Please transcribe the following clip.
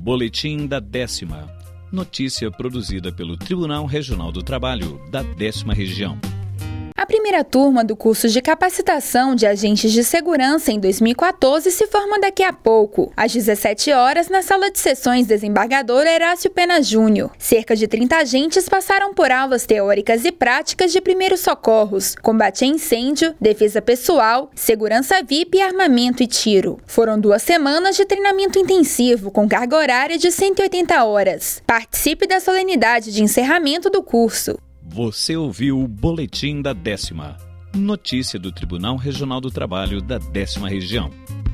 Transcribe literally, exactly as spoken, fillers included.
Boletim da Décima. Notícia produzida pelo Tribunal Regional do Trabalho da Décima Região. A primeira turma do curso de capacitação de agentes de segurança em dois mil e quatorze se forma daqui a pouco, às dezessete horas, na Sala de Sessões Desembargador Herácio Pena Júnior. Cerca de trinta agentes passaram por aulas teóricas e práticas de primeiros socorros, combate a incêndio, defesa pessoal, segurança V I P e armamento e tiro. Foram duas semanas de treinamento intensivo, com carga horária de cento e oitenta horas. Participe da solenidade de encerramento do curso. Você ouviu o Boletim da Décima. Notícia do Tribunal Regional do Trabalho da Décima Região.